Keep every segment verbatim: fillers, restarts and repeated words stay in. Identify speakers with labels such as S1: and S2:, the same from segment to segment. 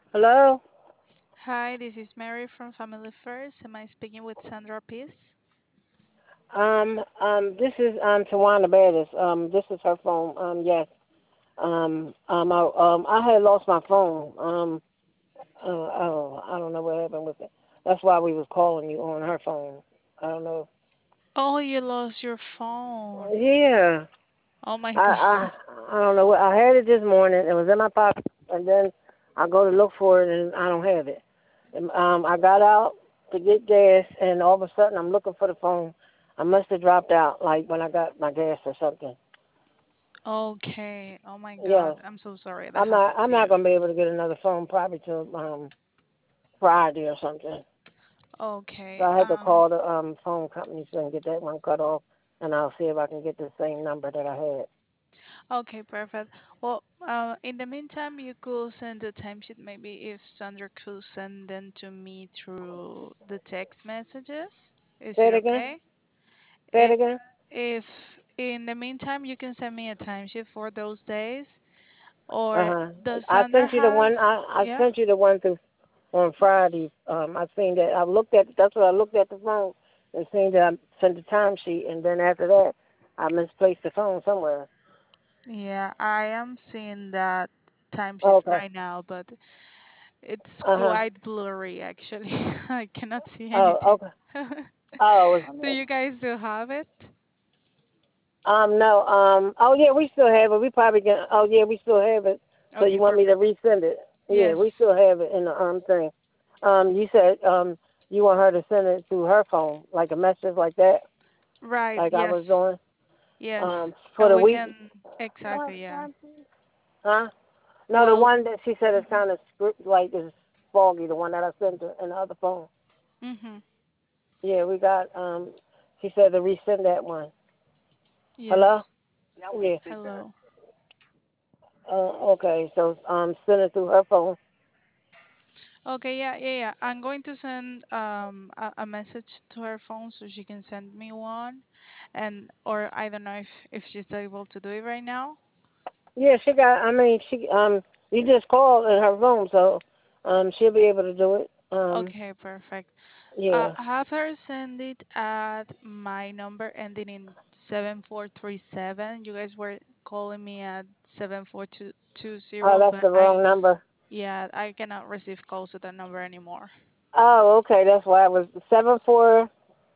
S1: Hello?
S2: Hi, this is Mary from Family First. Am I speaking with Sandra Peace?
S1: Um, um, this is um Tawana Bettis. Um, this is her phone. Um, yes. Um, um, I, um, I had lost my phone. Um, uh, oh, I don't know what happened with it. That's why we was calling you on her phone. I don't know.
S2: Oh, you lost your phone.
S1: Yeah.
S2: Oh my
S1: I,
S2: God.
S1: I, I don't know. what I had it this morning. It was in my pocket, and then I go to look for it, and I don't have it. And, um, I got out to get gas, and all of a sudden I'm looking for the phone. I must have dropped out, like when I got my gas or something.
S2: Okay. Oh my
S1: Yeah,
S2: God. I'm so sorry that
S1: I'm not.
S2: happened
S1: I'm
S2: to
S1: not
S2: you.
S1: gonna be able to get another phone probably till um Friday or something. So
S2: Okay.
S1: I had to
S2: Um.
S1: call the um phone company so and get that one cut off, and I'll see if I can get the same number that I had.
S2: Okay. Perfect. Well, uh, in the meantime, you could send the timesheet. Maybe if Sandra could send them to me through the text messages. Is
S1: Say
S2: it
S1: it again.
S2: okay?
S1: Say it
S2: If
S1: again.
S2: if in the meantime you can send me a timesheet for those days,
S1: Uh
S2: or
S1: huh.
S2: does
S1: I
S2: Sandra
S1: sent you the one.
S2: has?
S1: I I
S2: Yeah.
S1: sent you the one through on Friday. Um, I seen that. I looked at. That's what I looked at the phone and seen that I sent the timesheet, and then after that, I misplaced the phone somewhere.
S2: Yeah, I am seeing that timesheet
S1: Okay.
S2: right now, but it's
S1: Uh huh.
S2: quite blurry actually. I cannot see
S1: Oh,
S2: anything.
S1: okay. Oh,
S2: Do you guys still have it?
S1: um, no. Um, oh yeah, we still have it. We probably can. Oh yeah, we still have it. So
S2: Okay,
S1: you want me to
S2: perfect.
S1: resend it? Yeah, we
S2: Yes.
S1: still have it in the um thing. Um, you said um you want her to send it to her phone, like a message like that,
S2: Right,
S1: like I was
S2: yes.
S1: doing.
S2: Yes.
S1: Um, for
S2: And
S1: the
S2: we
S1: week.
S2: can exactly, yeah.
S1: Huh? No, the
S2: Well,
S1: one that she said is kind of script like is foggy. The one that I sent her in the other phone.
S2: mhm.
S1: Yeah, we got. Um, she said to resend that one. Hello.
S2: Yes.
S1: Yeah.
S2: Hello.
S1: Uh, okay, so um, send it through her phone.
S2: Okay, yeah, yeah, yeah. I'm going to send um a, a message to her phone so she can send me one, and or I don't know if if she's able to do it right now.
S1: Yeah, she got. I mean, she um, you just called in her phone, so um, she'll be able to do it. Um,
S2: Okay, perfect. Uh,
S1: yeah.
S2: have her send it at my number ending in seven four three seven. You guys were calling me at seven four two two
S1: Oh,
S2: zero,
S1: that's
S2: but
S1: the wrong
S2: I,
S1: number.
S2: yeah, I cannot receive calls to that number anymore.
S1: Oh, okay, that's why it was seven four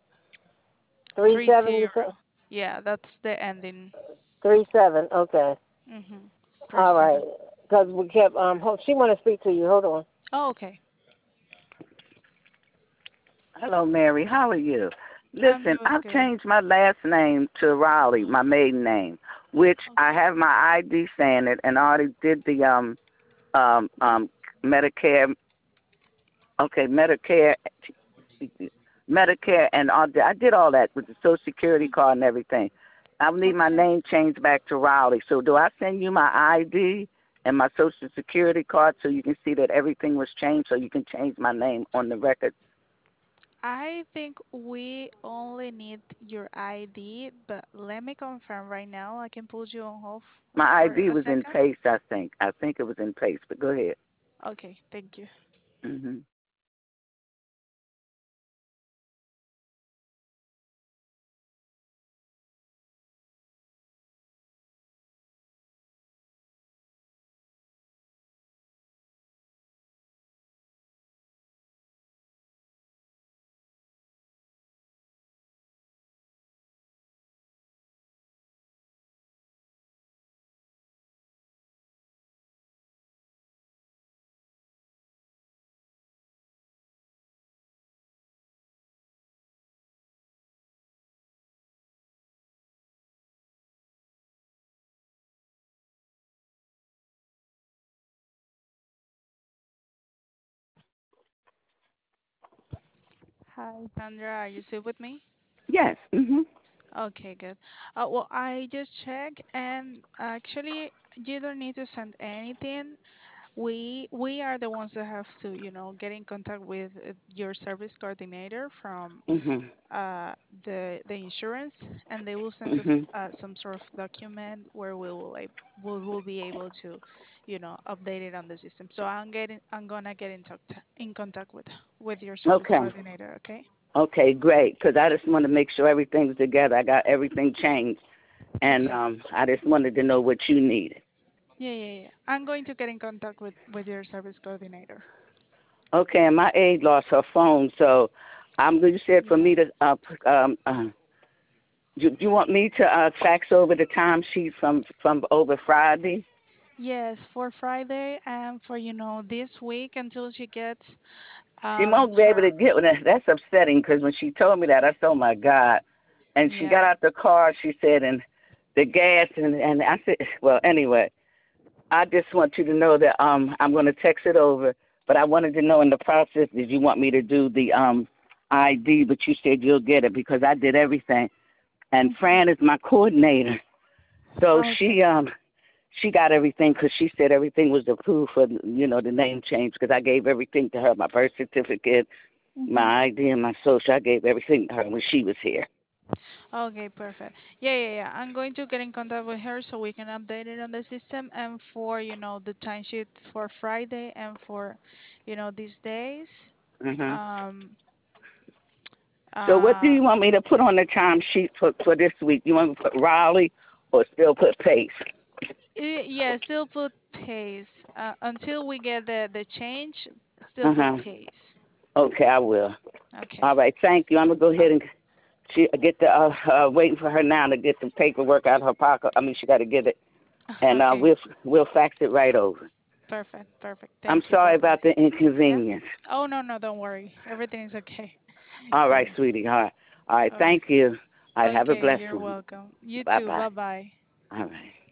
S1: three
S2: Three
S1: seven. You
S2: zero.
S1: said
S2: Yeah, that's the ending.
S1: three seven. Okay.
S2: Mm-hmm. Three
S1: All right.
S2: seven.
S1: Because we kept um. Hold, she want to speak to you. Hold on.
S2: Oh, okay.
S3: Hello, Mary. How are you?
S2: I'm
S3: Listen,
S2: doing
S3: I've
S2: good.
S3: changed my last name to Raleigh, my maiden name, which I
S2: Okay.
S3: have my I D saying it, and I already did the um um um Medicare, okay, Medicare, Medicare, and all that. I did all that with the Social Security
S2: Mm-hmm.
S3: card and everything. I need my
S2: Okay.
S3: name changed back to Raleigh. So do I send you my I D and my Social Security card so you can see that everything was changed, so you can change my name on the record?
S2: I think we only need your I D, but let me confirm right now. I can put you on hold f-
S3: My
S2: for
S3: I D
S2: a
S3: was in
S2: second.
S3: paste, I think. I think it was in paste, but go ahead.
S2: Okay, thank you.
S3: hmm
S2: Hi, Sandra. Are you still with me?
S3: Yes. hmm
S2: Okay, good. Uh, well, I just checked, and actually, you don't need to send anything. we we are the ones that have to, you know, get in contact with uh, your service coordinator from
S3: Mhm.
S2: uh, the the insurance, and they will send us
S3: Mhm.
S2: uh, some sort of document where we will like we will be able to, you know, update it on the system. So I'm getting I'm gonna get in touch in contact with with your service
S3: Okay.
S2: coordinator. Okay.
S3: Okay, great. Because I just want to make sure everything's together. I got everything changed, and
S2: Okay.
S3: um, I just wanted to know what you needed.
S2: Yeah, yeah, yeah. I'm going to get in contact with with your service coordinator.
S3: Okay, and my aide lost her phone, so I'm. You said for
S2: Yeah.
S3: me to uh, p- um, uh, you, you want me to uh, fax over the timesheet from from over Friday?
S2: Yes, for Friday and for, you know, this week until she gets
S3: She
S2: um
S3: won't be able
S2: her.
S3: to get with it. That's upsetting because when she told me that, I said, "Oh my God!" And she got
S2: Yeah.
S3: out the car. She said, "And the gas," and and I said, "Well, anyway, I just want you to know that um I'm going to text it over. But I wanted to know in the process, did you want me to do the um I D? But you said you'll get it because I did everything. And
S2: Mhm.
S3: Fran is my coordinator, so
S2: Okay.
S3: she um she got everything because she said everything was approved for you know the name change because I gave everything to her, my birth certificate,
S2: Mhm.
S3: my I D, and my social. I gave everything to her when she was here.
S2: Okay, perfect. Yeah, yeah, yeah. I'm going to get in contact with her so we can update it on the system, and for, you know, the timesheet for Friday and for, you know, these days.
S3: Mhm.
S2: Um
S3: So what do
S2: uh
S3: you want me to put on the time sheet for for this week? You want me to put Raleigh or still put Pace?
S2: I yeah, still put pace. Uh, until we get the the change, still
S3: Uh
S2: put
S3: huh.
S2: pace.
S3: Okay, I will.
S2: Okay.
S3: All right, thank you. I'm gonna go
S2: Uh,
S3: ahead and she get the uh, uh waiting for her now to get the paperwork out of her pocket. I mean, she got to get it, and uh,
S2: okay.
S3: we'll we'll fax it right over.
S2: Perfect. Perfect.
S3: I'm
S2: Thank you. Bye
S3: sorry
S2: bye.
S3: about the
S2: Yeah.
S3: inconvenience.
S2: Oh no, no, don't worry. Everything is okay.
S3: All right,
S2: Yeah.
S3: sweetie. All right, all right.
S2: Oh,
S3: Thank you. All right, have a
S2: okay.
S3: blessed
S2: You're
S3: one.
S2: welcome. You
S3: Bye
S2: too.
S3: bye.
S2: Bye bye.
S3: All right.